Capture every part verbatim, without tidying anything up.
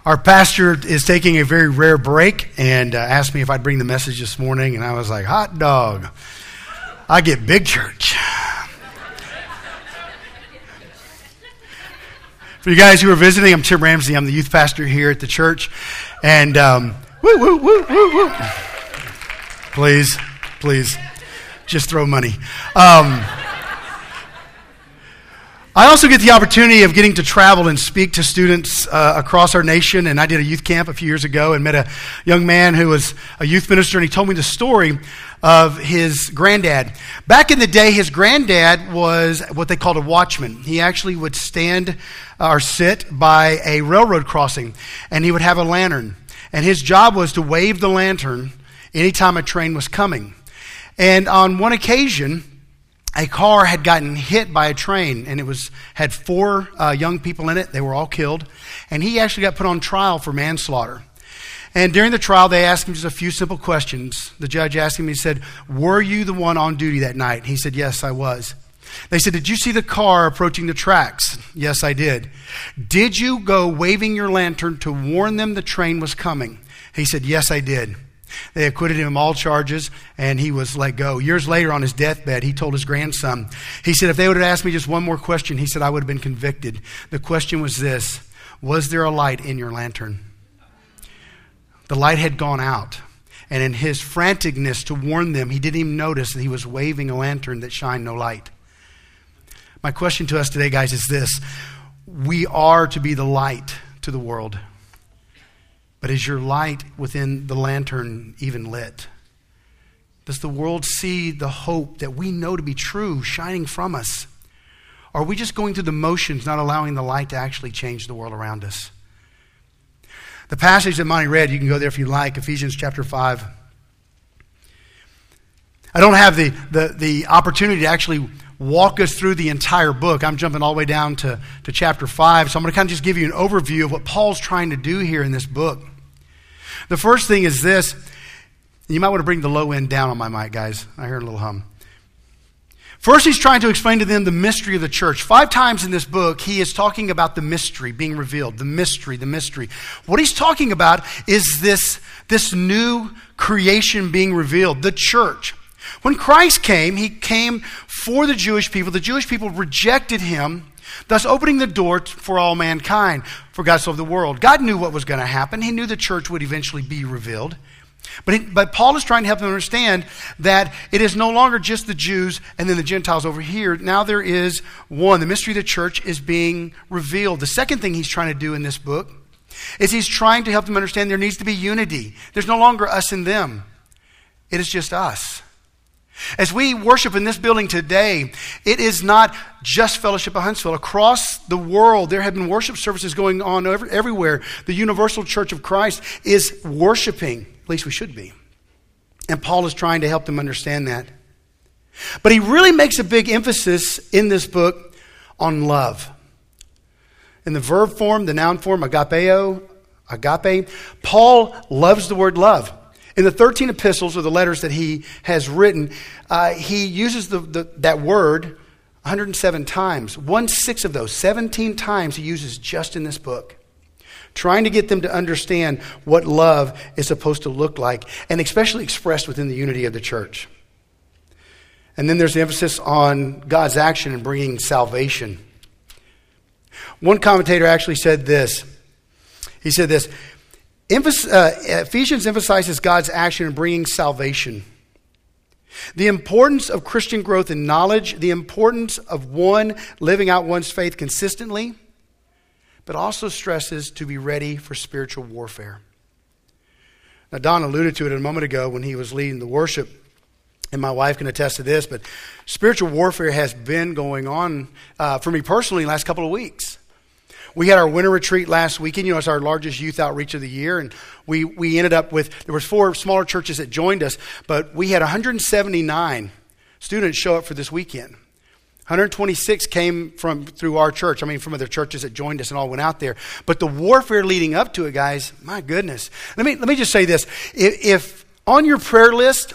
Our pastor is taking a very rare break and uh, asked me if I'd bring the message this morning, and I was like, hot dog. I get big church. For you guys who are visiting, I'm Tim Ramsey. I'm the youth pastor here at the church. And um, woo, woo, woo, woo, woo. Please, please, just throw money. Um, I also get the opportunity of getting to travel and speak to students uh, across our nation. And I did a youth camp a few years ago and met a young man who was a youth minister, and he told me the story of his granddad. Back in the day, his granddad was what they called a watchman. He actually would stand or sit by a railroad crossing, and he would have a lantern. And his job was to wave the lantern anytime a train was coming. And on one occasion, a car had gotten hit by a train, and it was had four uh, young people in it. They were all killed. And he actually got put on trial for manslaughter. And during the trial, they asked him just a few simple questions. The judge asked him, he said, "Were you the one on duty that night?" He said, "Yes, I was." They said, "Did you see the car approaching the tracks?" "Yes, I did." "Did you go waving your lantern to warn them the train was coming?" He said, "Yes, I did." They acquitted him of all charges, and he was let go. Years later, on his deathbed, he told his grandson, he said, "If they would have asked me just one more question," he said, "I would have been convicted. The question was this: was there a light in your lantern?" The light had gone out, and in his franticness to warn them, he didn't even notice that he was waving a lantern that shined no light. My question to us today, guys, is this: we are to be the light to the world. But is your light within the lantern even lit? Does the world see the hope that we know to be true shining from us? Or are we just going through the motions, not allowing the light to actually change the world around us? The passage that Monty read, you can go there if you like, Ephesians chapter five. I don't have the, the, the opportunity to actually walk us through the entire book. I'm jumping all the way down to, to chapter five. So I'm going to kind of just give you an overview of what Paul's trying to do here in this book. The first thing is this. You might want to bring the low end down on my mic, guys. I hear a little hum. First, he's trying to explain to them the mystery of the church. Five times in this book, he is talking about the mystery being revealed. The mystery, the mystery. What he's talking about is this, this new creation being revealed, the church. When Christ came, he came for the Jewish people. The Jewish people rejected him, thus opening the door for all mankind, for God so loved the world. God knew what was going to happen. He knew the church would eventually be revealed. But, he, but Paul is trying to help them understand that it is no longer just the Jews and then the Gentiles over here. Now there is one. The mystery of the church is being revealed. The second thing he's trying to do in this book is he's trying to help them understand there needs to be unity. There's no longer us and them. It is just us. As we worship in this building today, it is not just Fellowship of Huntsville. Across the world, there have been worship services going on every, everywhere. The Universal Church of Christ is worshiping. At least we should be. And Paul is trying to help them understand that. But he really makes a big emphasis in this book on love. In the verb form, the noun form, agapeo, agape, Paul loves the word love. In the thirteen epistles, or the letters that he has written, uh, he uses the, the, that word one hundred seven times. One-sixth of those, seventeen times he uses just in this book. Trying to get them to understand what love is supposed to look like, and especially expressed within the unity of the church. And then there's the emphasis on God's action in bringing salvation. One commentator actually said this. He said this, Ephesians emphasizes God's action in bringing salvation. The importance of Christian growth in knowledge, the importance of one living out one's faith consistently, but also stresses to be ready for spiritual warfare. Now, Don alluded to it a moment ago when he was leading the worship, and my wife can attest to this, but spiritual warfare has been going on uh, for me personally the last couple of weeks. We had our winter retreat last weekend. You know, it's our largest youth outreach of the year. And we, we ended up with, there was four smaller churches that joined us, but we had one hundred seventy-nine students show up for this weekend. one hundred twenty-six came from through our church. I mean, from other churches that joined us and all went out there. But the warfare leading up to it, guys, my goodness. Let me, let me just say this. If, if on your prayer list,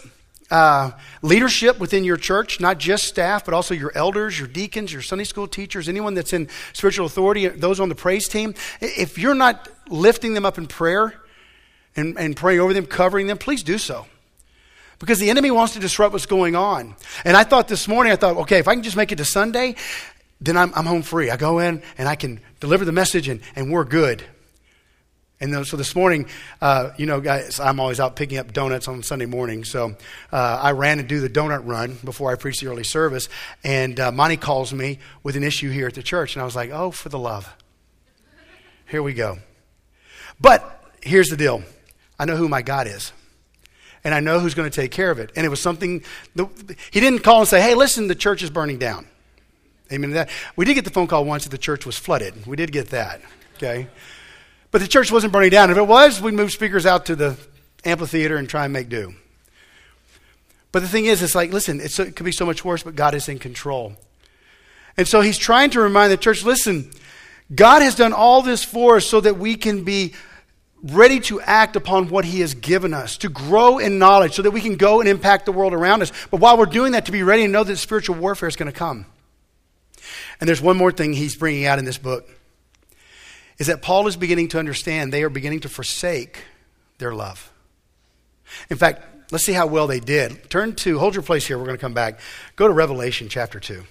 uh, leadership within your church, not just staff, but also your elders, your deacons, your Sunday school teachers, anyone that's in spiritual authority, those on the praise team. If you're not lifting them up in prayer and, and praying over them, covering them, please do so. Because the enemy wants to disrupt what's going on. And I thought this morning, I thought, okay, if I can just make it to Sunday, then I'm, I'm home free. I go in and I can deliver the message and, and we're good. And so this morning, uh, you know, guys, I'm always out picking up donuts on Sunday morning. So uh, I ran to do the donut run before I preached the early service. And uh, Monty calls me with an issue here at the church. And I was like, oh, for the love. Here we go. But here's the deal. I know who my God is. And I know who's going to take care of it. And it was something, the, he didn't call and say, hey, listen, the church is burning down. Amen to that. We did get the phone call once that the church was flooded. We did get that. Okay. But the church wasn't burning down. If it was, we'd move speakers out to the amphitheater and try and make do. But the thing is, it's like, listen, it's, it could be so much worse, but God is in control. And so he's trying to remind the church, listen, God has done all this for us so that we can be ready to act upon what he has given us, to grow in knowledge so that we can go and impact the world around us. But while we're doing that, to be ready and know that spiritual warfare is going to come. And there's one more thing he's bringing out in this book. Is that Paul is beginning to understand they are beginning to forsake their love. In fact, let's see how well they did. Turn to, hold your place here, we're going to come back. Go to Revelation chapter two.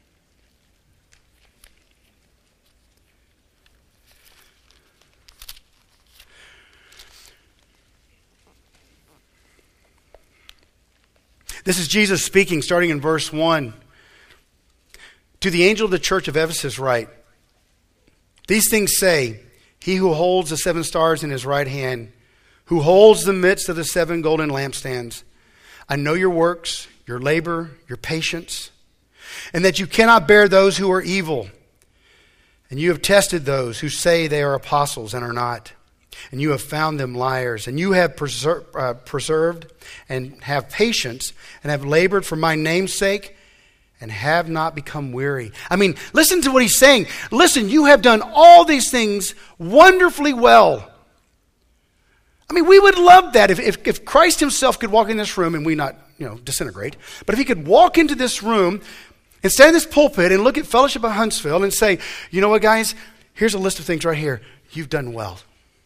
This is Jesus speaking, starting in verse one. To the angel of the church of Ephesus write, these things say, he who holds the seven stars in his right hand, who holds the midst of the seven golden lampstands. I know your works, your labor, your patience, and that you cannot bear those who are evil. And you have tested those who say they are apostles and are not. And you have found them liars. And you have preser- uh, preserved and have patience and have labored for my name's sake and have not become weary. I mean, listen to what he's saying. Listen, you have done all these things wonderfully well. I mean, we would love that if, if, if Christ himself could walk in this room and we not, you know, disintegrate. But if he could walk into this room and stand in this pulpit and look at Fellowship of Huntsville and say, you know what, guys, here's a list of things right here. You've done well.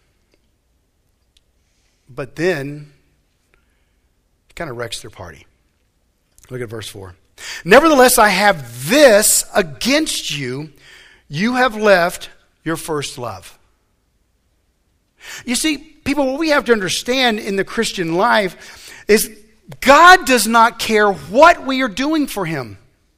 But then, it kind of wrecks their party. Look at verse four. Nevertheless, I have this against you. You have left your first love. You see, people, what we have to understand in the Christian life is God does not care what we are doing for him.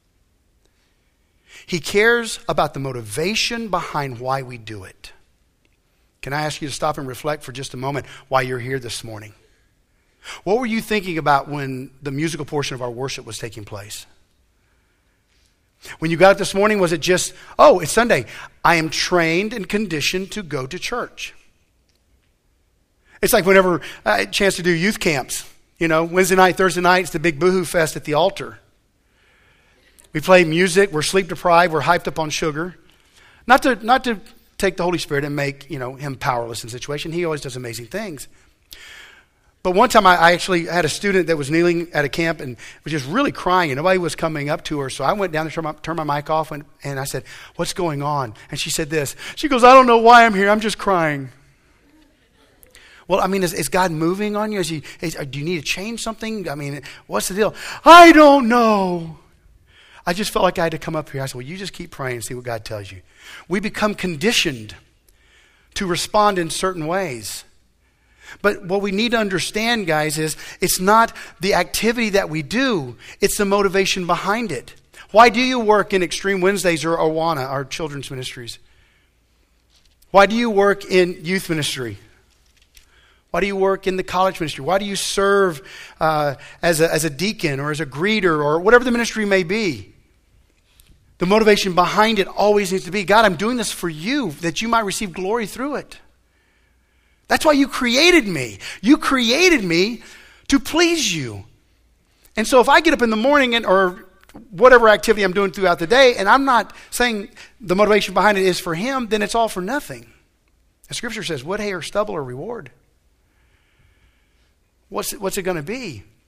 He cares about the motivation behind why we do it. Can I ask you to stop and reflect for just a moment why you're here this morning? What were you thinking about when the musical portion of our worship was taking place? When you got up this morning, was it just, oh, it's Sunday. I am trained and conditioned to go to church. It's like whenever I had a chance to do youth camps. You know, Wednesday night, Thursday night, it's the big boohoo fest at the altar. We play music, we're sleep deprived, we're hyped up on sugar. Not to, not to take the Holy Spirit and make, you know, him powerless in a situation. He always does amazing things. But one time I, I actually had a student that was kneeling at a camp and was just really crying and nobody was coming up to her. So I went down to turn my, turn my mic off and, and I said, what's going on? And she said this. She goes, I don't know why I'm here. I'm just crying. Well, I mean, is, is God moving on you? Is he, is, do you need to change something? I mean, what's the deal? I don't know. I just felt like I had to come up here. I said, well, you just keep praying and see what God tells you. We become conditioned to respond in certain ways. But what we need to understand, guys, is it's not the activity that we do. It's the motivation behind it. Why do you work in Extreme Wednesdays or Awana, our children's ministries? Why do you work in youth ministry? Why do you work in the college ministry? Why do you serve uh, as, a, as a deacon or as a greeter or whatever the ministry may be? The motivation behind it always needs to be, God, I'm doing this for you, that you might receive glory through it. That's why you created me. You created me to please you. And so if I get up in the morning and or whatever activity I'm doing throughout the day, and I'm not saying the motivation behind it is for him, then it's all for nothing. The scripture says, wood, hay, or stubble or reward. What's it, what's it going to be?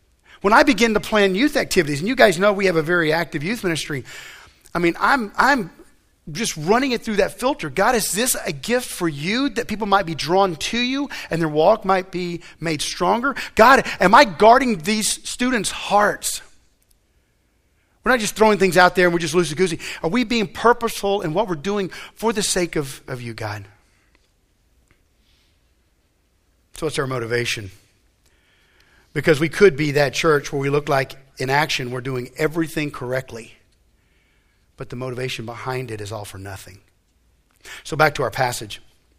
When I begin to plan youth activities, and you guys know we have a very active youth ministry, I mean, I'm I'm just running it through that filter. God, is this a gift for you that people might be drawn to you and their walk might be made stronger? God, am I guarding these students' hearts? We're not just throwing things out there and we're just loosey-goosey. Are we being purposeful in what we're doing for the sake of, of you, God? So what's our motivation? Because we could be that church where we look like in action we're doing everything correctly, but the motivation behind it is all for nothing. So back to our passage.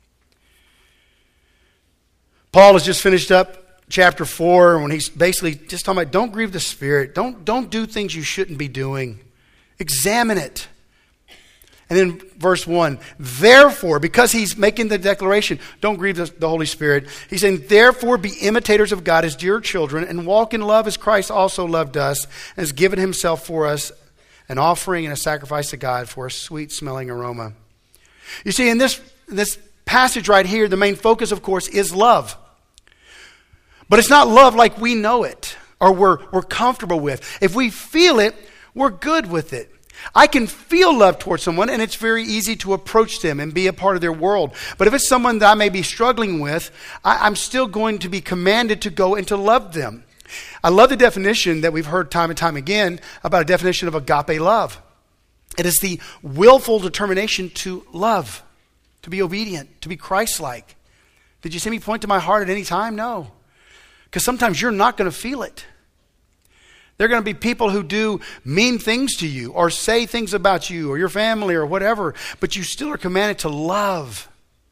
Paul has just finished up chapter four when he's basically just talking about don't grieve the Spirit. Don't, don't do things you shouldn't be doing. Examine it. And then verse one, therefore, because he's making the declaration, don't grieve the, the Holy Spirit. He's saying, therefore be imitators of God as dear children and walk in love as Christ also loved us and has given himself for us, an offering and a sacrifice to God for a sweet smelling aroma. You see, in this, this passage right here, the main focus, of course, is love. But it's not love like we know it or we're, we're comfortable with. If we feel it, we're good with it. I can feel love towards someone and it's very easy to approach them and be a part of their world. But if it's someone that I may be struggling with, I, I'm still going to be commanded to go and to love them. I love the definition that we've heard time and time again about a definition of agape love. It is the willful determination to love, to be obedient, to be Christ-like. Did you see me point to my heart at any time? No. Because sometimes you're not going to feel it. There are going to be people who do mean things to you or say things about you or your family or whatever, but you still are commanded to love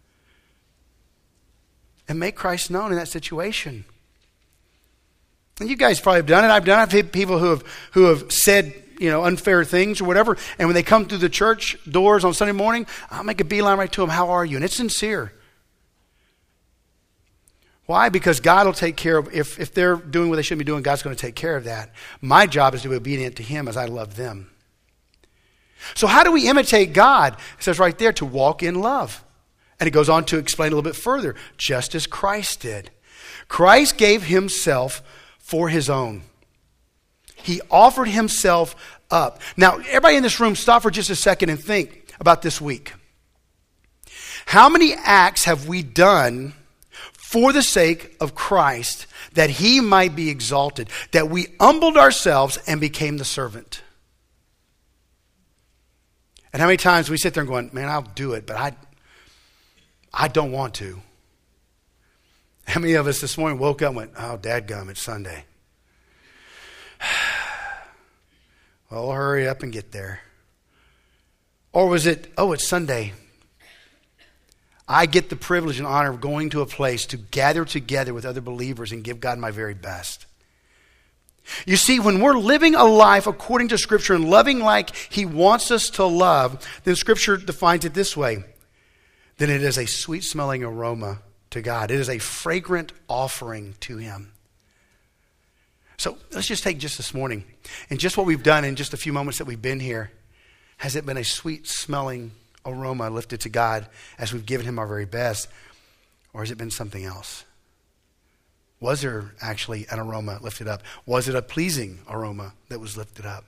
and make Christ known in that situation. And you guys probably have done it. I've done it. I've had people who have who have said, you know, unfair things or whatever, and when they come through the church doors on Sunday morning, I'll make a beeline right to them. How are you? And it's sincere. Why? Because God will take care of, if, if they're doing what they shouldn't be doing, God's going to take care of that. My job is to be obedient to him as I love them. So how do we imitate God? It says right there to walk in love. And it goes on to explain a little bit further, just as Christ did. Christ gave himself for his own. He offered himself up. Now, everybody in this room, stop for just a second and think about this week. How many acts have we done for the sake of Christ, that he might be exalted, that we humbled ourselves and became the servant? And how many times we sit there and going, man, I'll do it, but I, I don't want to. How many of us this morning woke up and went, oh, dadgum, it's Sunday. Well, hurry up and get there. Or was it, oh, it's Sunday. I get the privilege and honor of going to a place to gather together with other believers and give God my very best. You see, when we're living a life according to Scripture and loving like he wants us to love, then Scripture defines it this way. Then it is a sweet-smelling aroma to God. It is a fragrant offering to him. So let's just take just this morning and just what we've done in just a few moments that we've been here. Has it been a sweet-smelling aroma lifted to God as we've given him our very best? Or has it been something else? Was there actually an aroma lifted up? Was it a pleasing aroma that was lifted up?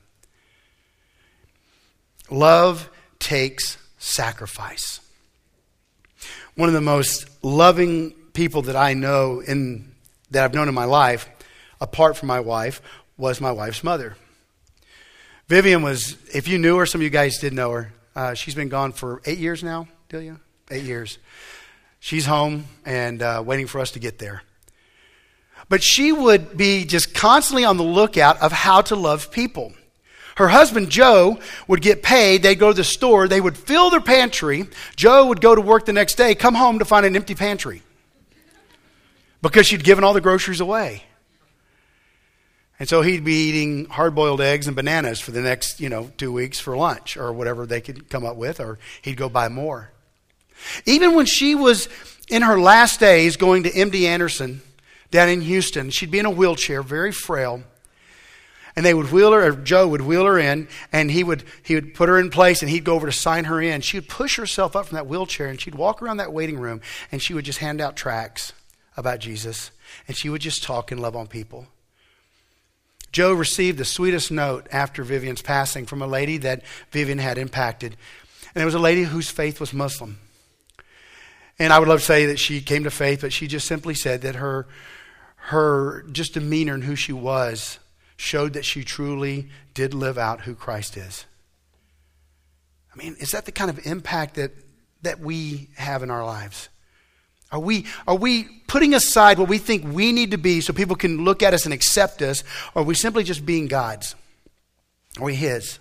Love takes sacrifice. One of the most loving people that I know in that I've known in my life, apart from my wife, was my wife's mother. Vivian was, if you knew her, some of you guys did know her. Uh, she's been gone for eight years now, Delia? Eight years. She's home and uh, waiting for us to get there. But she would be just constantly on the lookout of how to love people. Her husband, Joe, would get paid. They'd go to the store. They would fill their pantry. Joe would go to work the next day, come home to find an empty pantry because she'd given all the groceries away. And so he'd be eating hard-boiled eggs and bananas for the next, you know, two weeks for lunch or whatever they could come up with, or he'd go buy more. Even when she was in her last days going to M D Anderson down in Houston, she'd be in a wheelchair, very frail. And they would wheel her, or Joe would wheel her in, and he would he would put her in place, and he'd go over to sign her in. She would push herself up from that wheelchair, and she'd walk around that waiting room, and she would just hand out tracts about Jesus, and she would just talk and love on people. Joe received the sweetest note after Vivian's passing from a lady that Vivian had impacted. And it was a lady whose faith was Muslim. And I would love to say that she came to faith, but she just simply said that her, her just demeanor and who she was showed that she truly did live out who Christ is. I mean, is that the kind of impact that, that we have in our lives? Are we, are we putting aside what we think we need to be so people can look at us and accept us? Or are we simply just being God's? Are we His?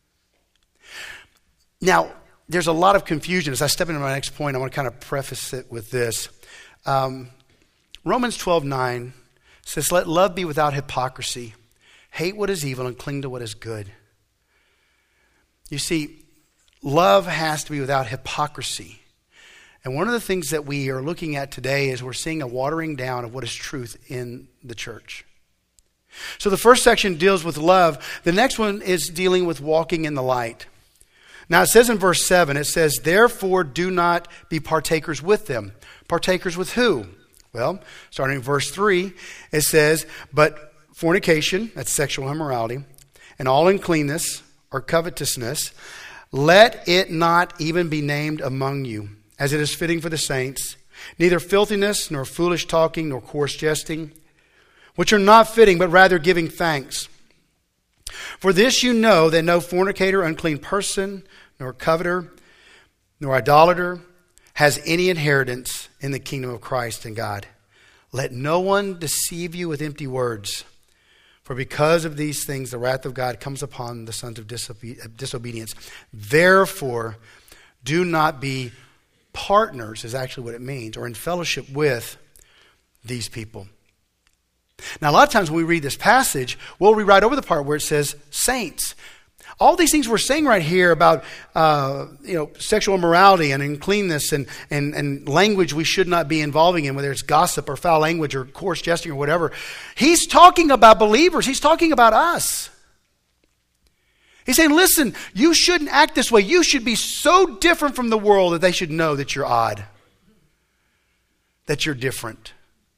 Now, there's a lot of confusion. As I step into my next point, I want to kind of preface it with this. Um, Romans twelve nine says, let love be without hypocrisy. Hate what is evil and cling to what is good. You see, love has to be without hypocrisy. And one of the things that we are looking at today is we're seeing a watering down of what is truth in the church. So the first section deals with love. The next one is dealing with walking in the light. Now it says in verse seven, it says, therefore do not be partakers with them. Partakers with who? Well, starting in verse three, it says, but fornication, that's sexual immorality, and all uncleanness or covetousness, let it not even be named among you, as it is fitting for the saints, neither filthiness, nor foolish talking, nor coarse jesting, which are not fitting, but rather giving thanks. For this you know, that no fornicator, unclean person, nor coveter, nor idolater has any inheritance in the kingdom of Christ and God. Let no one deceive you with empty words. For because of these things, the wrath of God comes upon the sons of disobe- disobedience. Therefore, do not be partners, is actually what it means, or in fellowship with these people. Now, a lot of times when we read this passage, we'll read right over the part where it says saints. All these things we're saying right here about uh, you know, sexual immorality and uncleanness and, and, and language we should not be involving in, whether it's gossip or foul language or coarse jesting or whatever. He's talking about believers. He's talking about us. He's saying, listen, you shouldn't act this way. You should be so different from the world that they should know that you're odd, that you're different.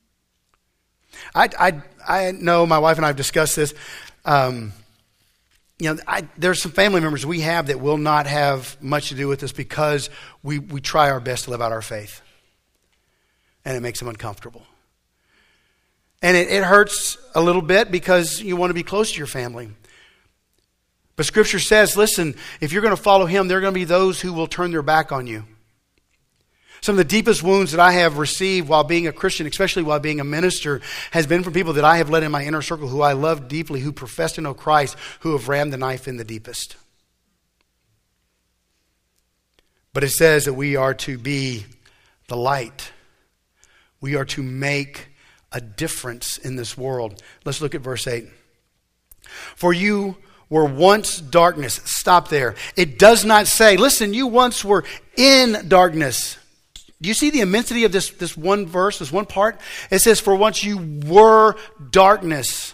I, I, I know my wife and I have discussed this. Um, you know, I, there's some family members we have that will not have much to do with this because we, we try our best to live out our faith. And it makes them uncomfortable. And it, it hurts a little bit because you want to be close to your family. But Scripture says, listen, if you're going to follow Him, there are going to be those who will turn their back on you. Some of the deepest wounds that I have received while being a Christian, especially while being a minister, has been from people that I have led in my inner circle who I love deeply, who profess to know Christ, who have rammed the knife in the deepest. But it says that we are to be the light. We are to make a difference in this world. Let's look at verse eight. For you were once darkness. Stop there. It does not say, listen, you once were in darkness. Do you see the immensity of this, this one verse, this one part? It says, for once you were darkness.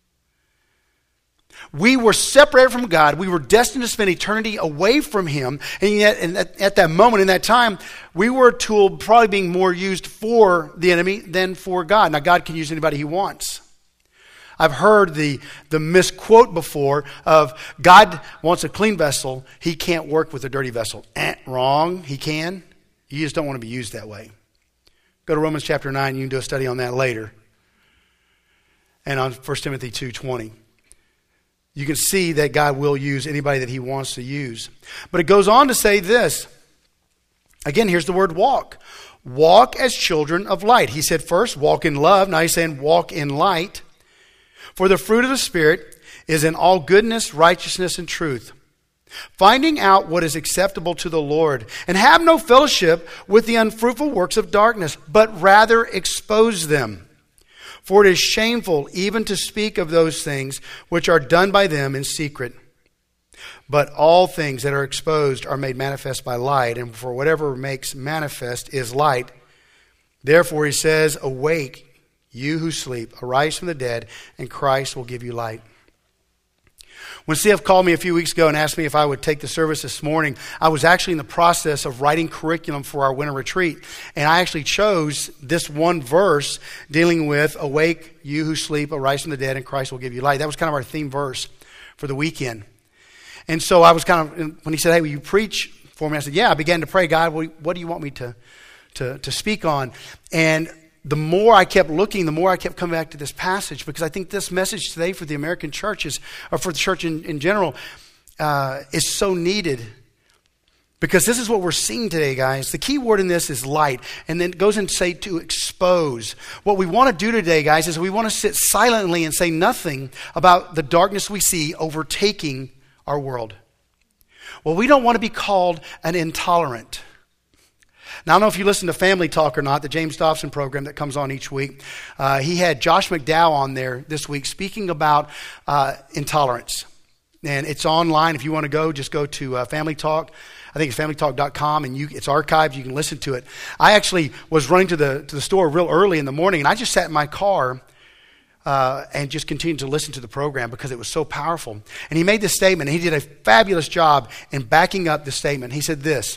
We were separated from God. We were destined to spend eternity away from Him. And yet, and at, at that moment, in that time, we were a tool probably being more used for the enemy than for God. Now, God can use anybody He wants. I've heard the, the misquote before of God wants a clean vessel. He can't work with a dirty vessel. Eh, wrong. He can. You just don't want to be used that way. Go to Romans chapter nine. You can do a study on that later. And on First Timothy two twenty. You can see that God will use anybody that He wants to use. But it goes on to say this. Again, here's the word walk. Walk as children of light. He said first, walk in love. Now He's saying walk in light. For the fruit of the Spirit is in all goodness, righteousness, and truth, finding out what is acceptable to the Lord, and have no fellowship with the unfruitful works of darkness, but rather expose them. For it is shameful even to speak of those things which are done by them in secret. But all things that are exposed are made manifest by light, and for whatever makes manifest is light. Therefore He says, awake, you who sleep, arise from the dead, and Christ will give you light. When C F called me a few weeks ago and asked me if I would take the service this morning, I was actually in the process of writing curriculum for our winter retreat. And I actually chose this one verse dealing with, awake, you who sleep, arise from the dead, and Christ will give you light. That was kind of our theme verse for the weekend. And so I was kind of, when he said, hey, will you preach for me? I said, yeah. I began to pray, God, what do you want me to, to, to speak on? And the more I kept looking, the more I kept coming back to this passage, because I think this message today for the American churches, or for the church in, in general, uh, is so needed. Because this is what we're seeing today, guys. The key word in this is light. And then it goes and say to expose. What we want to do today, guys, is we want to sit silently and say nothing about the darkness we see overtaking our world. Well, we don't want to be called an intolerant. Now, I don't know if you listen to Family Talk or not, the James Dobson program that comes on each week. Uh, he had Josh McDowell on there this week speaking about uh, intolerance. And it's online. If you want to go, just go to uh, Family Talk. I think it's family talk dot com, and you, it's archived. You can listen to it. I actually was running to the to the store real early in the morning, and I just sat in my car uh, and just continued to listen to the program because it was so powerful. And he made this statement, and he did a fabulous job in backing up the statement. He said this: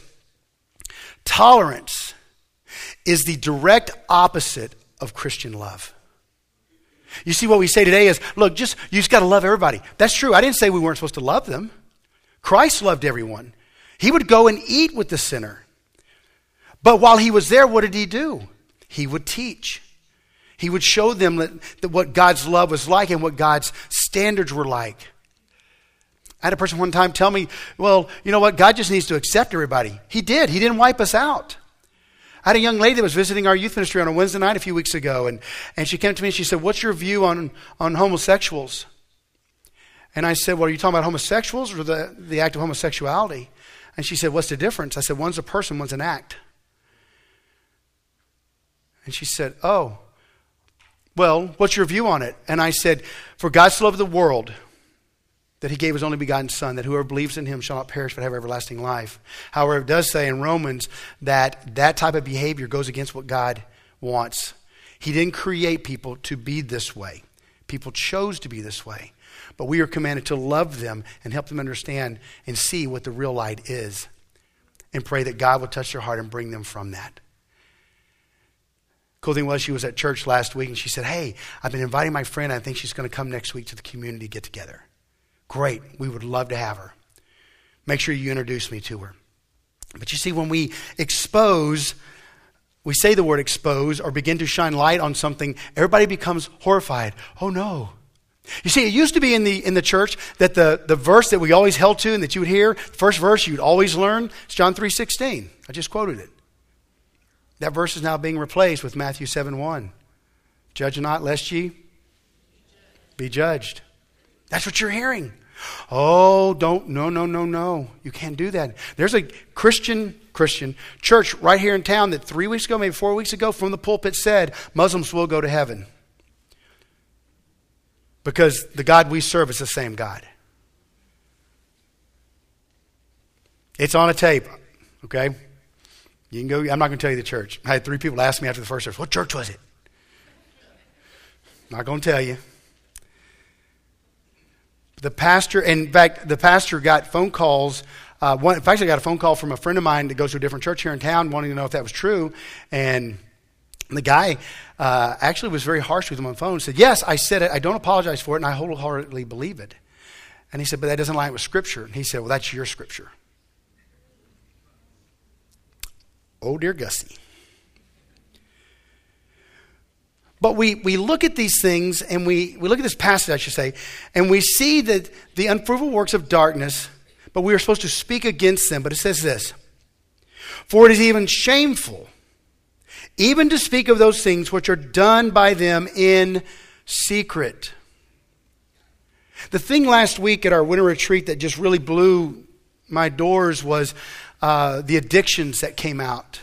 tolerance is the direct opposite of Christian love. You see, what we say today is, look, just you just got to love everybody. That's true. I didn't say we weren't supposed to love them. Christ loved everyone. He would go and eat with the sinner. But while he was there, what did he do? He would teach. He would show them that, that what God's love was like and what God's standards were like. I had a person one time tell me, well, you know what? God just needs to accept everybody. He did. He didn't wipe us out. I had a young lady that was visiting our youth ministry on a Wednesday night a few weeks ago, and, and she came to me and she said, what's your view on, on homosexuals? And I said, well, are you talking about homosexuals or the, the act of homosexuality? And she said, what's the difference? I said, one's a person, one's an act. And she said, oh, well, what's your view on it? And I said, for God so loved the world that he gave his only begotten Son, that whoever believes in him shall not perish but have everlasting life. However, it does say in Romans that that type of behavior goes against what God wants. He didn't create people to be this way. People chose to be this way. But we are commanded to love them and help them understand and see what the real light is. And pray that God will touch their heart and bring them from that. Cool thing was, she was at church last week and she said, hey, I've been inviting my friend. I think she's going to come next week to the community get together. Great. We would love to have her. Make sure you introduce me to her. But you see, when we expose, we say the word expose or begin to shine light on something, everybody becomes horrified. Oh no. You see, it used to be in the in the church that the, the verse that we always held to and that you would hear, first verse you would always learn, it's John three sixteen. I just quoted it. That verse is now being replaced with Matthew seven one. Judge not lest ye be judged. That's what you're hearing. Oh, don't, no, no, no, no. You can't do that. There's a Christian, Christian church right here in town that three weeks ago, maybe four weeks ago, from the pulpit said, Muslims will go to heaven. Because the God we serve is the same God. It's on a tape, okay? You can go, I'm not going to tell you the church. I had three people ask me after the first service, what church was it? Not going to tell you. The pastor, in fact, the pastor got phone calls. Uh, one, in fact, I got a phone call from a friend of mine that goes to a different church here in town wanting to know if that was true. And the guy uh, actually was very harsh with him on the phone. He said, yes, I said it. I don't apologize for it, and I wholeheartedly believe it. And he said, but that doesn't line with Scripture. And he said, well, that's your Scripture. Oh, dear Gussie. But we, we look at these things, and we, we look at this passage, I should say, and we see that the unfruitful works of darkness, but we are supposed to speak against them. But it says this, for it is even shameful, even to speak of those things which are done by them in secret. The thing last week at our winter retreat that just really blew my doors was uh, the addictions that came out.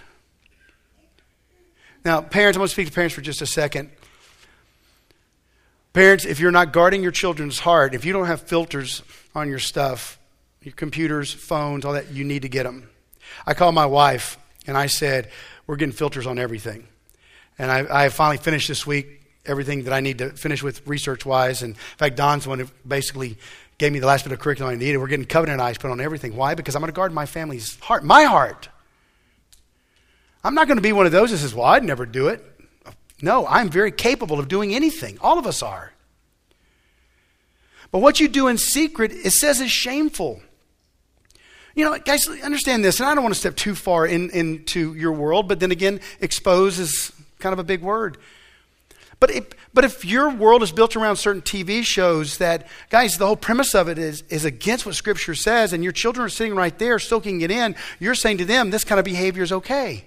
Now, parents, I'm going to speak to parents for just a second. Parents, if you're not guarding your children's heart, if you don't have filters on your stuff, your computers, phones, all that, you need to get them. I called my wife and I said, we're getting filters on everything. And I, I finally finished this week everything that I need to finish with research-wise. And in fact, Don's the one who basically gave me the last bit of curriculum I needed. We're getting covenant eyes put on everything. Why? Because I'm going to guard my family's heart, my heart. I'm not going to be one of those that says, well, I'd never do it. No, I'm very capable of doing anything. All of us are. But what you do in secret, it says, is shameful. You know, guys, understand this, and I don't want to step too far in, into your world, but then again, expose is kind of a big word. But if, but if your world is built around certain T V shows that, guys, the whole premise of it is, is against what Scripture says, and your children are sitting right there soaking it in, you're saying to them, this kind of behavior is okay.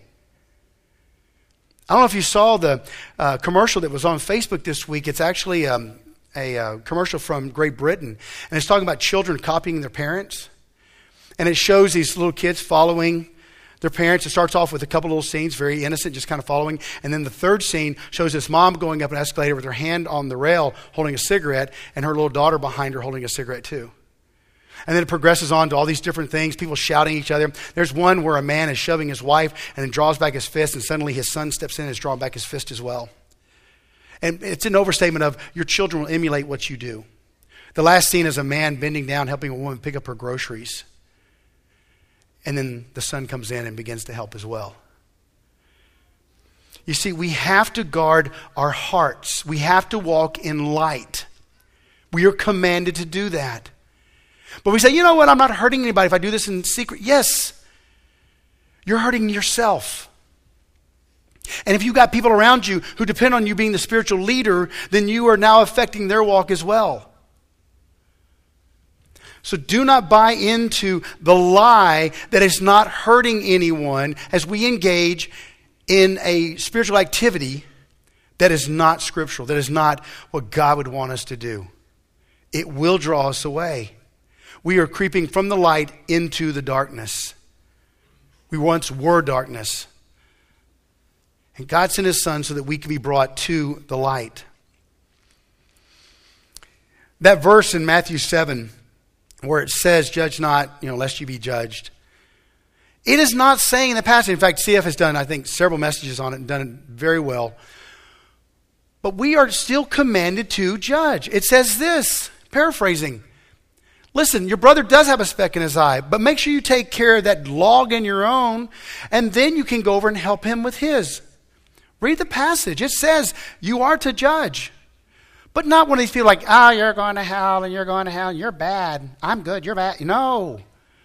I don't know if you saw the uh, commercial that was on Facebook this week. It's actually um, a uh, commercial from Great Britain, and it's talking about children copying their parents. And it shows these little kids following their parents. It starts off with a couple little scenes, very innocent, just kind of following. And then the third scene shows this mom going up an escalator with her hand on the rail holding a cigarette, and her little daughter behind her holding a cigarette too. And then it progresses on to all these different things, people shouting at each other. There's one where a man is shoving his wife and then draws back his fist, and suddenly his son steps in and is drawing back his fist as well. And it's an overstatement of your children will emulate what you do. The last scene is a man bending down, helping a woman pick up her groceries. And then the son comes in and begins to help as well. You see, we have to guard our hearts. We have to walk in light. We are commanded to do that. But we say, you know what, I'm not hurting anybody if I do this in secret. Yes, you're hurting yourself. And if you've got people around you who depend on you being the spiritual leader, then you are now affecting their walk as well. So do not buy into the lie that is not hurting anyone as we engage in a spiritual activity that is not scriptural, that is not what God would want us to do. It will draw us away. We are creeping from the light into the darkness. We once were darkness. And God sent His Son so that we could be brought to the light. That verse in Matthew seven, where it says, judge not, you know, lest you be judged. It is not saying in the passage, in fact, C F has done, I think, several messages on it and done it very well. But we are still commanded to judge. It says this, paraphrasing. Listen, your brother does have a speck in his eye, but make sure you take care of that log in your own, and then you can go over and help him with his. Read the passage. It says you are to judge. But not when they feel like, ah, oh, you're going to hell and you're going to hell and you're bad. I'm good, you're bad. No.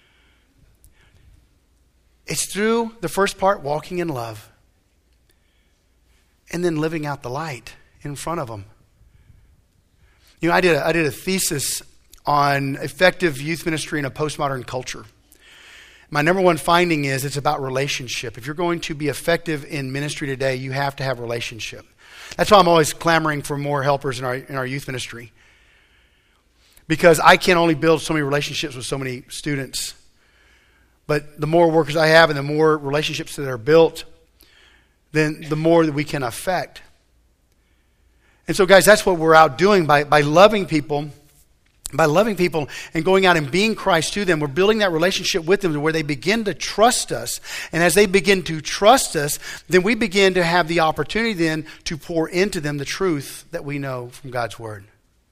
It's through the first part, walking in love, and then living out the light in front of them. You know, I did a, I did a thesis on effective youth ministry in a postmodern culture. My number one finding is it's about relationship. If you're going to be effective in ministry today, you have to have relationship. That's why I'm always clamoring for more helpers in our in our youth ministry. Because I can only build so many relationships with so many students. But the more workers I have and the more relationships that are built, then the more that we can affect. And so, guys, that's what we're out doing by, by loving people. By loving people and going out and being Christ to them, we're building that relationship with them to where they begin to trust us. And as they begin to trust us, then we begin to have the opportunity then to pour into them the truth that we know from God's Word.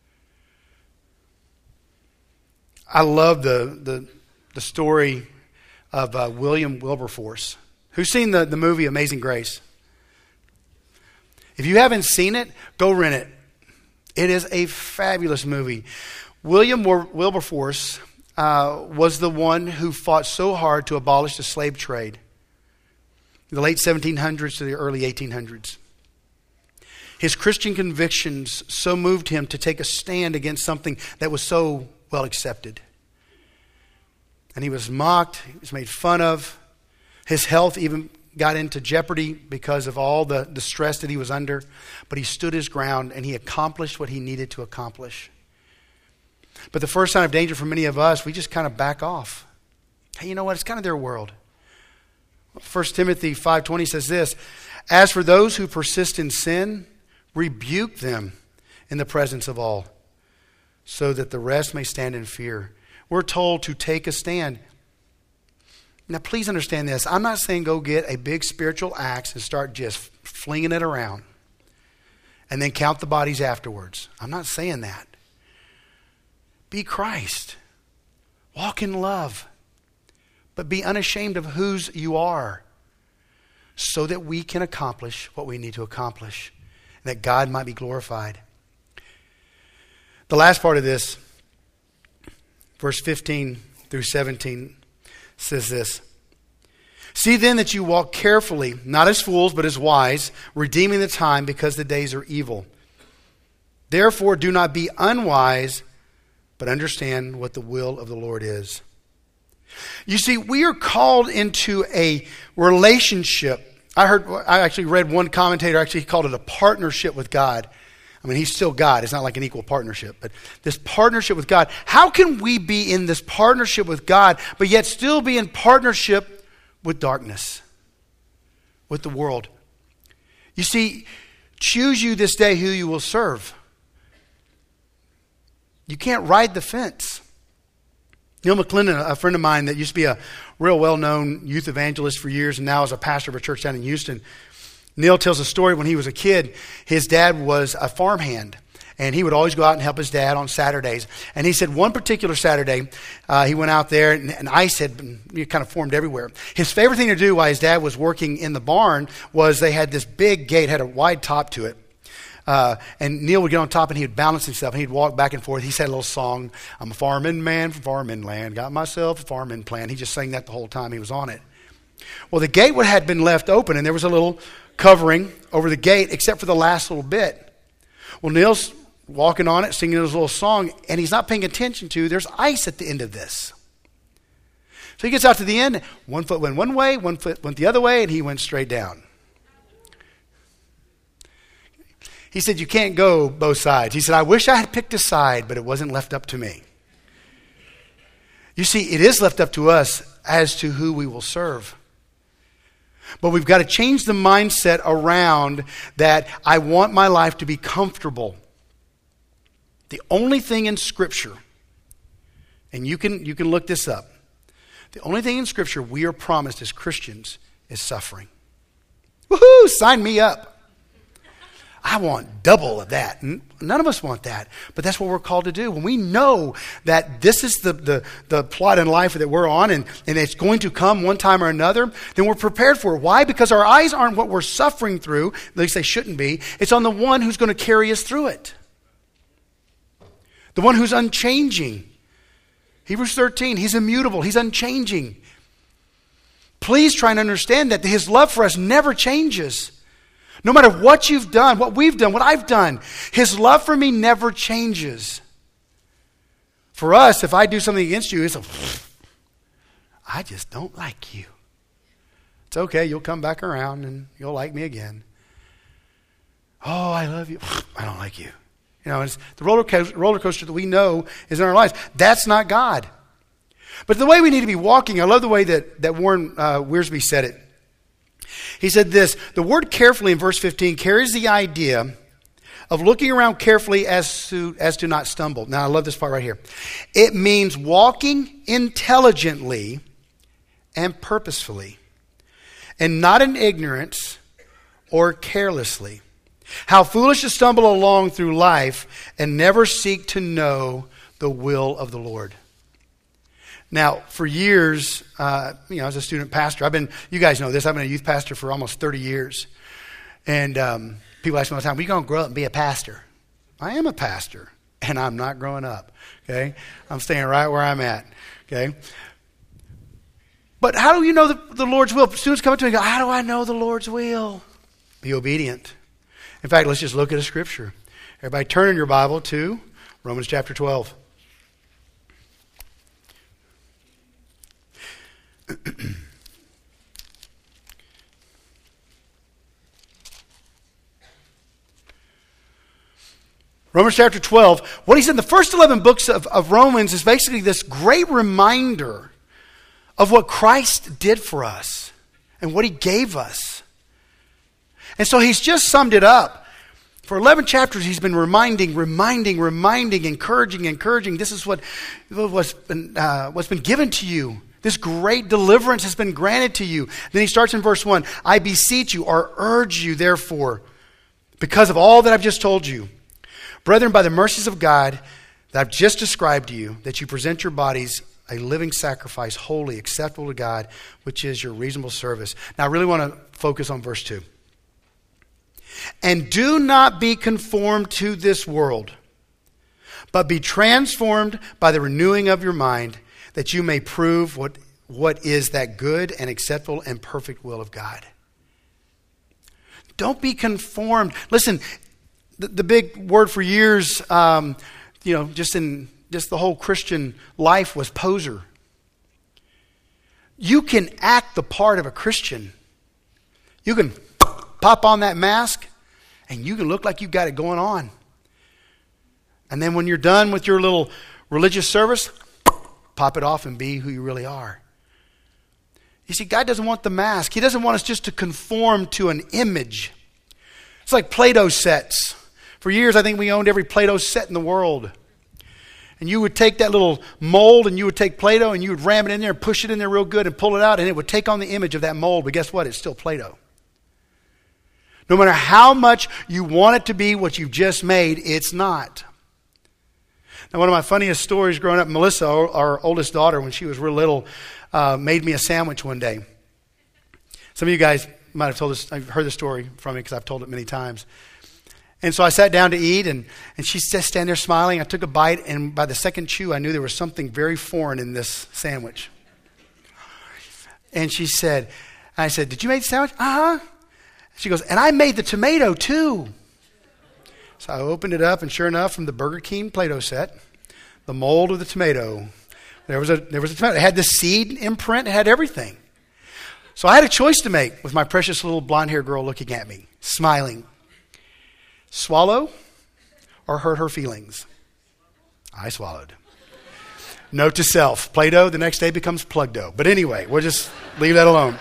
I love the the, the story of uh, William Wilberforce. Who's seen the, the movie Amazing Grace? If you haven't seen it, go rent it. It is a fabulous movie. William Wilberforce uh, was the one who fought so hard to abolish the slave trade in the late seventeen hundreds to the early eighteen hundreds. His Christian convictions so moved him to take a stand against something that was so well accepted. And he was mocked, he was made fun of. His health even got into jeopardy because of all the, the stress that he was under. But he stood his ground and he accomplished what he needed to accomplish. But the first sign of danger for many of us, we just kind of back off. Hey, you know what? It's kind of their world. First Timothy five twenty says this, as for those who persist in sin, rebuke them in the presence of all, so that the rest may stand in fear. We're told to take a stand. Now, please understand this. I'm not saying go get a big spiritual axe and start just flinging it around. and then count the bodies afterwards. I'm not saying that. Be Christ. Walk in love. But be unashamed of whose you are, so that we can accomplish what we need to accomplish, and that God might be glorified. The last part of this, verse fifteen through seventeen, says this. See then that you walk carefully, not as fools, but as wise, redeeming the time, because the days are evil. Therefore do not be unwise, but understand what the will of the Lord is. You see, we are called into a relationship. I heard, I actually read one commentator actually called it a partnership with God. I mean, he's still God. It's not like an equal partnership, but this partnership with God. How can we be in this partnership with God, but yet still be in partnership with darkness, with the world? You see, choose you this day who you will serve. You can't ride the fence. Neil McClendon, a friend of mine that used to be a real well-known youth evangelist for years and now is a pastor of a church down in Houston. Neil tells a story when he was a kid. His dad was a farmhand, and he would always go out and help his dad on Saturdays. And he said one particular Saturday, uh, he went out there, and, and ice had been, kind of formed everywhere. His favorite thing to do while his dad was working in the barn was they had this big gate, had a wide top to it. Uh, and Neil would get on top and he would balance himself and he'd walk back and forth. He said a little song, I'm a farming man from farming land, got myself a farming plan. He just sang that the whole time he was on it. Well, the gate had been left open and there was a little covering over the gate except for the last little bit. Well, Neil's walking on it, singing his little song, and he's not paying attention to, there's ice at the end of this. So he gets out to the end, one foot went one way, one foot went the other way, and he went straight down. He said, you can't go both sides. He said, I wish I had picked a side, but it wasn't left up to me. You see, it is left up to us as to who we will serve. But we've got to change the mindset around that I want my life to be comfortable. The only thing in Scripture, and you can, you can look this up, the only thing in Scripture we are promised as Christians is suffering. Woohoo! Sign me up. I want double of that. None of us want that. But that's what we're called to do. When we know that this is the, the, the plot in life that we're on and, and it's going to come one time or another, then we're prepared for it. Why? Because our eyes aren't what we're suffering through. At least they shouldn't be. It's on the one who's going to carry us through it. The one who's unchanging. Hebrews thirteen, he's immutable. He's unchanging. Please try and understand that his love for us never changes. No matter what you've done, what we've done, what I've done, his love for me never changes. For us, if I do something against you, it's a, I just don't like you. It's okay, you'll come back around and you'll like me again. Oh, I love you. I don't like you. You know, it's the roller coaster, roller coaster that we know is in our lives. That's not God. But the way we need to be walking, I love the way that, that Warren uh, Wiersbe said it. He said this, the word carefully in verse fifteen carries the idea of looking around carefully as to, as to not stumble. Now, I love this part right here. It means walking intelligently and purposefully, and not in ignorance or carelessly. How foolish to stumble along through life and never seek to know the will of the Lord. Now, for years, uh, you know, as a student pastor, I've been, you guys know this, I've been a youth pastor for almost thirty years. And um, people ask me all the time, are you going to grow up and be a pastor? I am a pastor, and I'm not growing up, okay? I'm staying right where I'm at, okay? But how do you know the, the Lord's will? Students come up to me and go, how do I know the Lord's will? Be obedient. In fact, let's just look at a scripture. Everybody turn in your Bible to Romans chapter twelve. Romans chapter twelve. What he said in the first eleven books of, of Romans is basically this great reminder of what Christ did for us and what he gave us. And so he's just summed it up. For eleven chapters, he's been reminding, reminding, reminding, encouraging, encouraging. This is what, what's been, uh, what's been given to you. This great deliverance has been granted to you. Then he starts in verse one. I beseech you or urge you, therefore, because of all that I've just told you, brethren, by the mercies of God that I've just described to you, that you present your bodies a living sacrifice, holy, acceptable to God, which is your reasonable service. Now, I really want to focus on verse two. And do not be conformed to this world, but be transformed by the renewing of your mind, that you may prove what, what is that good and acceptable and perfect will of God. Don't be conformed. Listen, the, the big word for years, um, you know, just in just the whole Christian life was poser. You can act the part of a Christian. You can pop on that mask and you can look like you've got it going on. And then when you're done with your little religious service, pop it off and be who you really are. You see, God doesn't want the mask. He doesn't want us just to conform to an image. It's like Play-Doh sets. For years, I think we owned every Play-Doh set in the world. And you would take that little mold and you would take Play-Doh and you would ram it in there and push it in there real good and pull it out and it would take on the image of that mold. But guess what? It's still Play-Doh. No matter how much you want it to be what you've just made, it's not. Now, one of my funniest stories growing up, Melissa, our, our oldest daughter, when she was real little, uh, made me a sandwich one day. Some of you guys might have told this, I've heard the story from me because I've told it many times. And so I sat down to eat, and, and she's just standing there smiling. I took a bite, and by the second chew, I knew there was something very foreign in this sandwich. And she said, I said, did you make the sandwich? Uh-huh. She goes, and I made the tomato too. So I opened it up, and sure enough, from the Burger King Play-Doh set, the mold of the tomato, there was a there was a tomato. It had the seed imprint. It had everything. So I had a choice to make with my precious little blonde-haired girl looking at me, smiling. Swallow or hurt her feelings? I swallowed. Note to self, Play-Doh the next day becomes Plug-Doh. But anyway, we'll just leave that alone.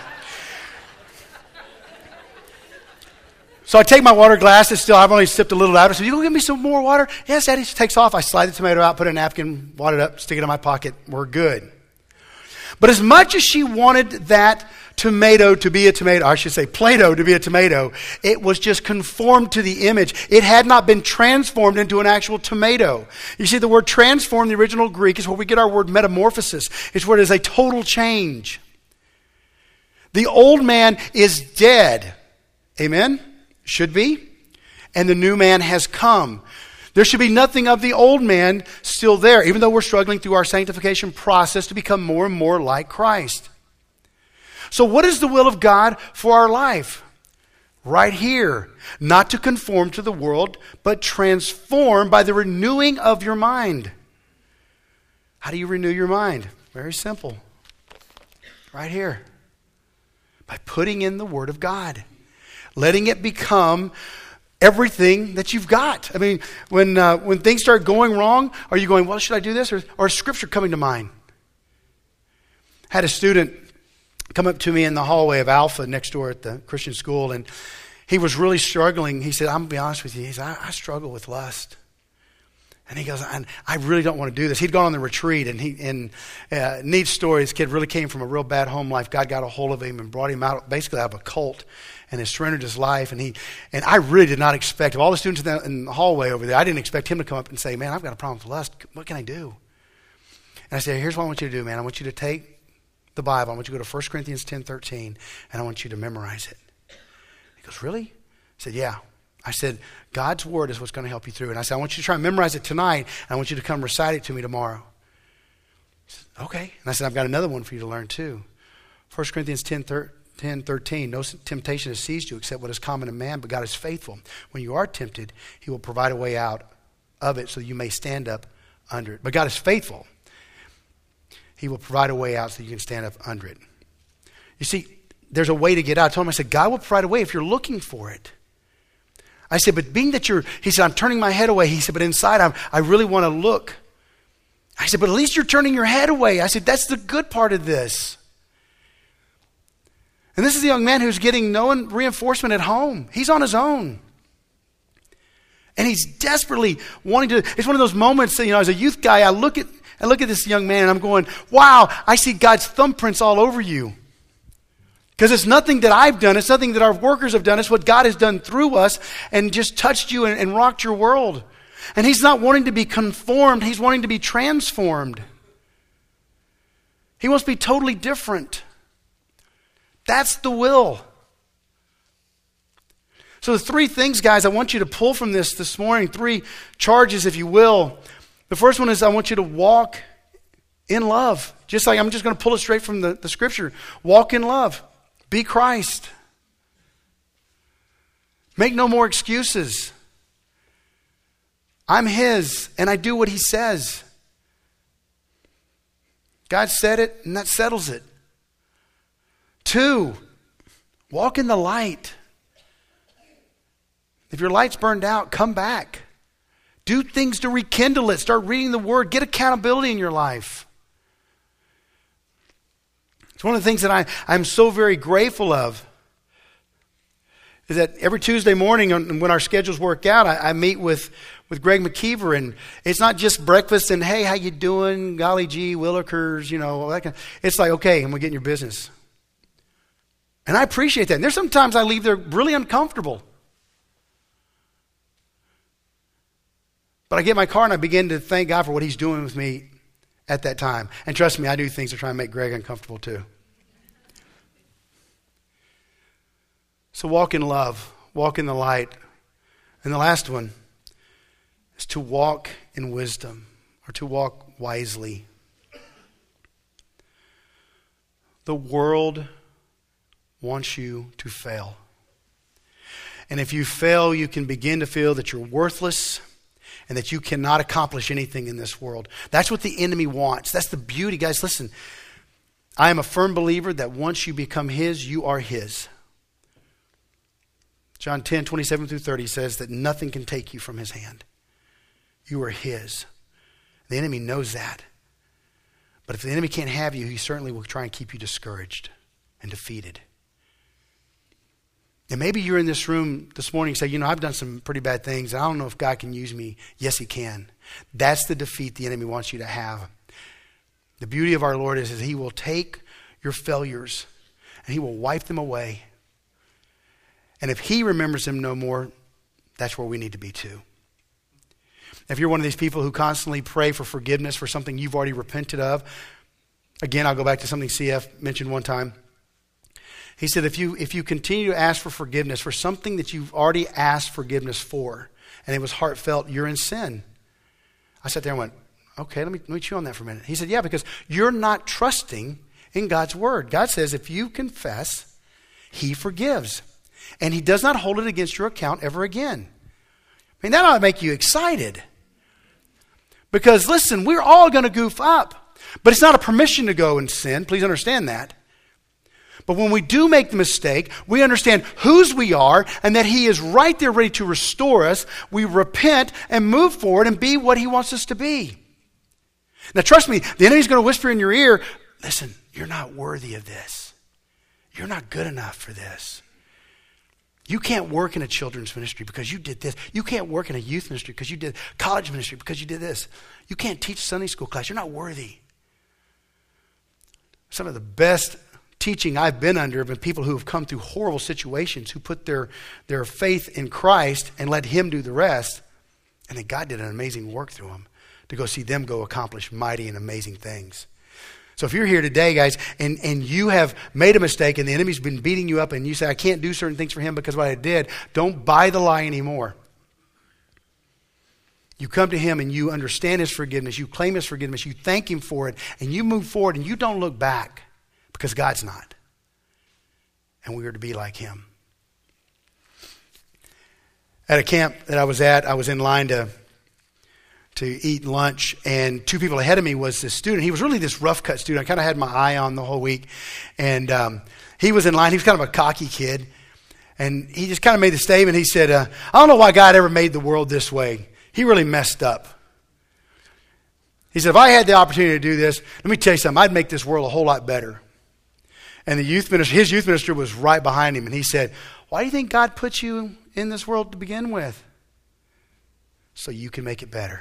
So I take my water glass. It's still, I've only sipped a little out. I said, you go get me some more water? Yes, Daddy. She takes off. I slide the tomato out, put a napkin, wad it up, stick it in my pocket. We're good. But as much as she wanted that tomato to be a tomato, I should say Play-Doh to be a tomato, it was just conformed to the image. It had not been transformed into an actual tomato. You see, the word transform, the original Greek, is where we get our word metamorphosis. It's where it is a total change. The old man is dead. Amen? Should be. And the new man has come. There should be nothing of the old man still there, even though we're struggling through our sanctification process to become more and more like Christ. So what is the will of God for our life? Right here. Not to conform to the world, but transform by the renewing of your mind. How do you renew your mind? Very simple. Right here. By putting in the Word of God. Letting it become everything that you've got. I mean, when uh, when things start going wrong, are you going, well, should I do this? Or, or is Scripture coming to mind? I had a student come up to me in the hallway of Alpha next door at the Christian school, and he was really struggling. He said, I'm going to be honest with you. He said, I, I struggle with lust. And he goes, I, I really don't want to do this. He'd gone on the retreat, and he, and uh, neat story, this kid really came from a real bad home life. God got a hold of him and brought him out basically out of a cult and has surrendered his life. And he, and I really did not expect, of all the students in the, in the hallway over there, I didn't expect him to come up and say, man, I've got a problem with lust. What can I do? And I said, here's what I want you to do, man. I want you to take the Bible. I want you to go to First Corinthians ten thirteen, and I want you to memorize it. He goes, really? I said, yeah. I said, God's word is what's going to help you through. And I said, I want you to try and memorize it tonight, and I want you to come recite it to me tomorrow. He said, okay. And I said, I've got another one for you to learn too. First Corinthians ten thirteen, no temptation has seized you except what is common to man, but God is faithful. When you are tempted, he will provide a way out of it so you may stand up under it. But God is faithful. He will provide a way out so you can stand up under it. You see, there's a way to get out. I told him, I said, God will provide a way if you're looking for it. I said, but being that you're, he said, I'm turning my head away. He said, but inside I'm, I really want to look. I said, but at least you're turning your head away. I said, that's the good part of this. And this is a young man who's getting no reinforcement at home. He's on his own. And he's desperately wanting to, it's one of those moments that, you know, as a youth guy, I look at, I look at this young man and I'm going, wow, I see God's thumbprints all over you. Because it's nothing that I've done. It's nothing that our workers have done. It's what God has done through us and just touched you and, and rocked your world. And he's not wanting to be conformed. He's wanting to be transformed. He wants to be totally different. That's the will. So the three things, guys, I want you to pull from this this morning, three charges, if you will. The first one is I want you to walk in love. Just like I'm just going to pull it straight from the, the scripture. Walk in love. Be Christ. Make no more excuses. I'm his, and I do what he says. God said it, and that settles it. Two, walk in the light. If your light's burned out, come back. Do things to rekindle it. Start reading the Word. Get accountability in your life. It's one of the things that I, I'm so very grateful of is that every Tuesday morning when our schedules work out, I, I meet with, with Greg McKeever, and it's not just breakfast and, hey, how you doing? Golly gee, Willikers, you know. That kind of, it's like, okay, I'm going to get in your business. And I appreciate that. And there's sometimes I leave there really uncomfortable. But I get in my car and I begin to thank God for what he's doing with me at that time. And trust me, I do things to try and make Greg uncomfortable too. So walk in love, walk in the light. And the last one is to walk in wisdom, or to walk wisely. The world wants you to fail. And if you fail, you can begin to feel that you're worthless and that you cannot accomplish anything in this world. That's what the enemy wants. That's the beauty. Guys, listen. I am a firm believer that once you become his, you are his. John ten, twenty-seven through thirty says that nothing can take you from his hand. You are his. The enemy knows that. But if the enemy can't have you, he certainly will try and keep you discouraged and defeated. And maybe you're in this room this morning and say, you know, I've done some pretty bad things. I don't know if God can use me. Yes, he can. That's the defeat the enemy wants you to have. The beauty of our Lord is, is he will take your failures and he will wipe them away. And if he remembers them no more, that's where we need to be too. If you're one of these people who constantly pray for forgiveness for something you've already repented of, again, I'll go back to something C F mentioned one time. He said, if you if you continue to ask for forgiveness for something that you've already asked forgiveness for, and it was heartfelt, you're in sin. I sat there and went, okay, let me, let me chew on that for a minute. He said, yeah, because you're not trusting in God's word. God says if you confess, he forgives. And he does not hold it against your account ever again. I mean, that ought to make you excited. Because listen, we're all going to goof up. But it's not a permission to go and sin. Please understand that. But when we do make the mistake, we understand whose we are and that he is right there ready to restore us. We repent and move forward and be what he wants us to be. Now trust me, the enemy's going to whisper in your ear, listen, you're not worthy of this. You're not good enough for this. You can't work in a children's ministry because you did this. You can't work in a youth ministry because you did college ministry because you did this. You can't teach Sunday school class. You're not worthy. Some of the best teaching I've been under have been people who have come through horrible situations, who put their, their faith in Christ and let him do the rest. And then God did an amazing work through them to go see them go accomplish mighty and amazing things. So if you're here today, guys, and, and you have made a mistake and the enemy's been beating you up and you say, I can't do certain things for him because of what I did, don't buy the lie anymore. You come to him and you understand his forgiveness. You claim his forgiveness. You thank him for it. And you move forward and you don't look back because God's not. And we are to be like him. At a camp that I was at, I was in line to to eat lunch, and two people ahead of me was this student. He was really this rough cut student. I kind of had my eye on the whole week. And um, he was in line. He was kind of a cocky kid. And he just kind of made the statement. He said, uh, I don't know why God ever made the world this way. He really messed up. He said, if I had the opportunity to do this, let me tell you something, I'd make this world a whole lot better. And the youth minister, his youth minister was right behind him. And he said, why do you think God put you in this world to begin with? So you can make it better.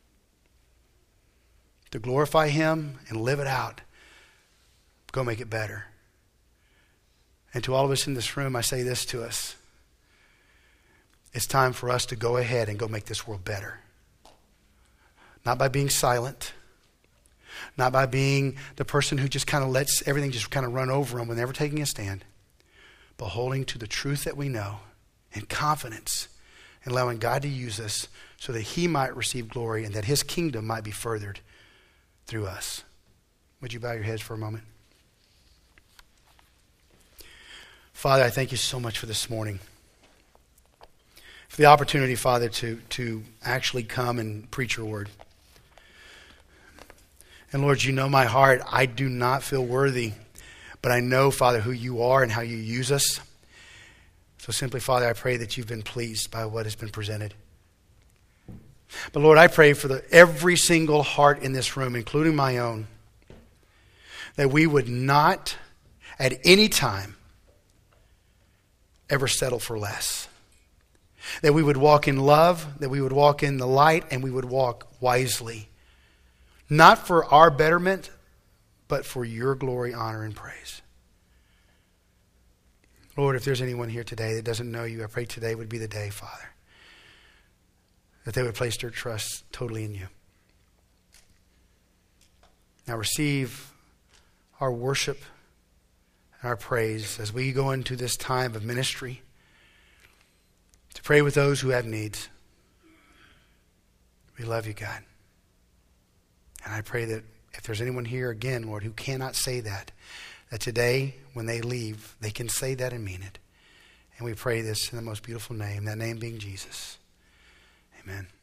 To glorify him and live it out. Go make it better. And to all of us in this room, I say this to us. It's time for us to go ahead and go make this world better. Not by being silent. Not by being the person who just kind of lets everything just kind of run over them when they're never taking a stand. But holding to the truth that we know in confidence and allowing God to use us so that he might receive glory and that his kingdom might be furthered through us. Would you bow your heads for a moment? Father, I thank you so much for this morning. For the opportunity, Father, to, to actually come and preach your word. And Lord, you know my heart. I do not feel worthy, but I know, Father, who you are and how you use us. So simply, Father, I pray that you've been pleased by what has been presented. But Lord, I pray for the, every single heart in this room, including my own, that we would not at any time ever settle for less. That we would walk in love, that we would walk in the light, and we would walk wisely. Not for our betterment, but for your glory, honor, and praise. Lord, if there's anyone here today that doesn't know you, I pray today would be the day, Father, that they would place their trust totally in you. Now receive our worship and our praise as we go into this time of ministry to pray with those who have needs. We love you, God. And I pray that if there's anyone here again, Lord, who cannot say that, that today when they leave, they can say that and mean it. And we pray this in the most beautiful name, that name being Jesus. Amen.